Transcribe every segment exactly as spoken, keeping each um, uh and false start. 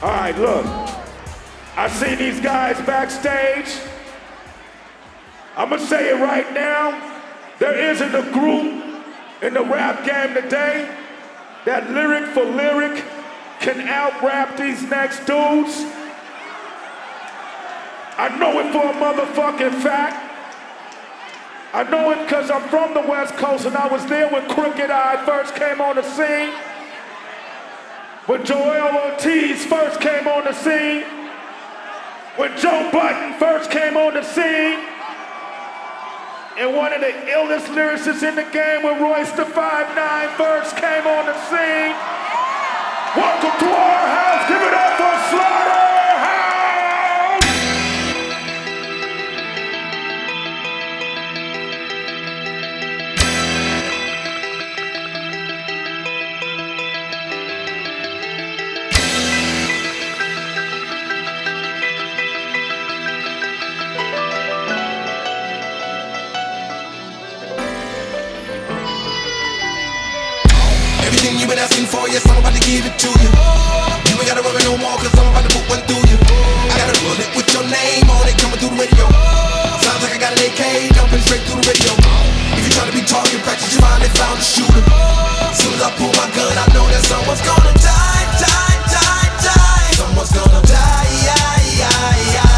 All right, look. I see these guys backstage. I'm gonna say it right now. There isn't a group in the rap game today that lyric for lyric can out-rap these next dudes. I know it for a motherfucking fact. I know it because I'm from the West Coast and I was there when Crooked Eye first came on the scene. When Joel Ortiz first came on the scene. When Joe Budden first came on the scene. And one of the illest lyricists in the game when Royce the five nine first came on the scene. Welcome to our house. Give it up for Slaughterhouse. Everything you've been asking for, yes, I'm about to give it to you. You ain't gotta worry no more, cause I'm about to put one through you. I got a bullet with your name on it coming through the radio. Sounds like I got an A K dumping straight through the radio. If you try to be target practice, you finally found a shooter. As soon as I pull my gun, I know that someone's gonna die, die, die, die. Someone's gonna die, yeah, yeah, yeah.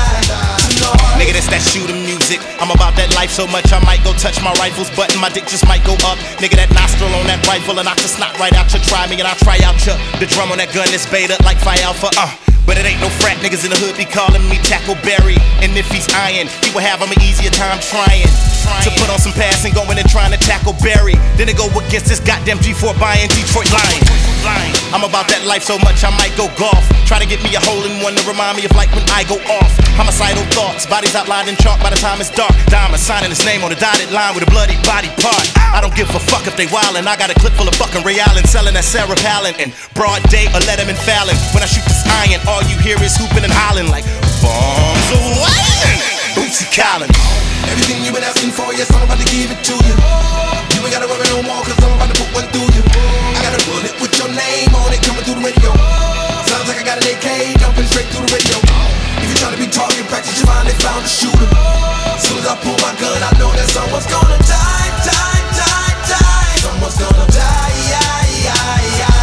Nigga, that's that shooter music. I'm about that life so much I might go touch my rifle's button. My dick just might go up. Nigga, that nostril on that rifle and knock the snot right out you. Try me and I'll try out you. The drum on that gun is beta like Phi Alpha. Uh. But it ain't no frat niggas in the hood be calling me Tackleberry. And if he's iron, he will have him an easier time trying, trying to put on some pass and going and trying to tackle Barry. Then it go against this goddamn G four buying Detroit Lions. I'm about that life so much I might go golf. Try to get me a hole in one to remind me of like when I go off. Homicidal thoughts, bodies outlined in chalk by the time it's dark. Diamond signing his name on a dotted line with a bloody body part. I don't give a fuck if they wildin'. I got a clip full of fucking Ray Allen selling that Sarah Palin and broad day or Letterman Fallon. When I shoot this iron, all you hear is hooping and hollering like bombs away. Bootsy Collins. Everything you've been asking for, yes, I'm about to give it to you. You ain't gotta worry no more, cause I'm about to put one through you. I got a bullet with your name on it coming through the radio. Sounds like I got an A K dumping straight through the radio. If you try to be target practice, you finally found a shooter. As soon as I pull my gun, I know that someone's gonna die, die, die, die. Someone's gonna die, yeah, yeah, yeah.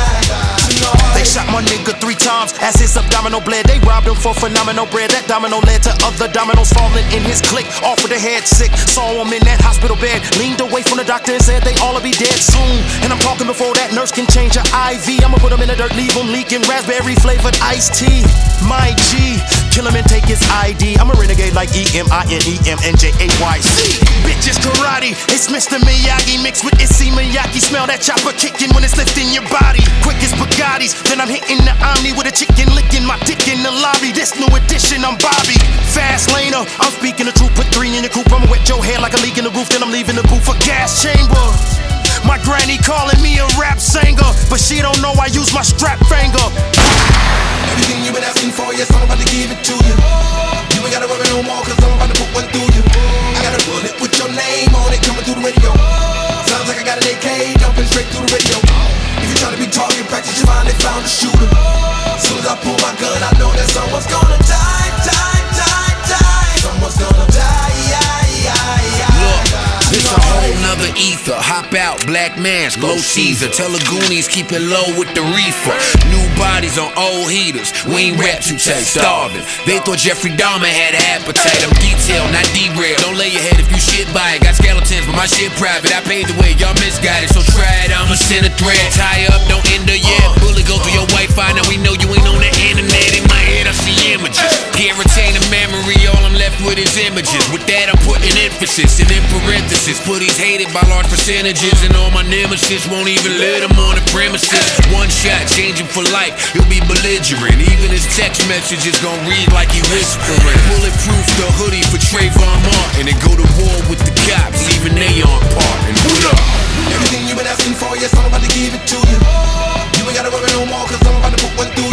They shot my nigga three times as his abdominal bled. They robbed him for phenomenal bread. That domino led to other dominoes falling in his clique. Off with the head sick, saw him in that hospital bed. Leaned away from the doctor and said they all'll be dead soon. And I'm talking before that nurse can change her I V. I'ma put him in the dirt, leave him leaking raspberry flavored iced tea. My G, kill him and take his I D. I'm a renegade like E M I N E M N J A Y C. Bitches karate, it's Mister Miyagi mixed with Issey Miyake. Smell that chopper kicking when it's lifting your body. Quick as Bugattis, then I'm hitting the Omni with a chicken licking my dick in the lobby. This new edition, I'm Bobby. Fast laner, I'm speaking the truth. Put three in your coupe, I'ma wet your hair like a leak in the roof. Then I'm leaving the booth for gas chamber. My granny calling me a rap singer, but she don't know I use my strap finger. Everything you've been asking for, yes, I'm about to give it to you. You ain't gotta worry no more, cause I'm about to put one through you. I got a bullet with your name on it coming through the radio. Sounds like I got an A K dumping straight through the radio. If you try to be target practice, you finally found a shooter. As soon as I pull my gun, I know that someone's gonna die, die, die, die. Someone's gonna die, yeah, yeah, yeah. Look, this a whole nother ether. Hop out, black man's, glow Caesar. Tell the Goonies keep it low with the reefer. New bodies on old heaters. We ain't rap to take starving. They thought Jeffrey Dahmer had an appetite. I'm detailed, not derailed. Don't lay your head if you shit by it. Got skeletons, but my shit private. I paid the way, y'all misguided. So try it, I'ma send a thread. Tie up, don't end her yet. Bullet go through your Wi-Fi. Now we know you ain't on the internet. In my head I see images. Can't retain the memory, all I'm left with is images. With that I'm putting emphasis, and in parentheses put he's hated by large percentages. And all my nemesis won't even let him on the premises. One shot, change him for life, he'll be belligerent. Even his text messages gon' read like he whispering. Bulletproof the hoodie for Trayvon Martin. And go to war with the cops, leaving they on part. And boot up. Everything you've been asking for, yes, I'm about to give it to you. You ain't gotta worry no more, cause I'm about to put one through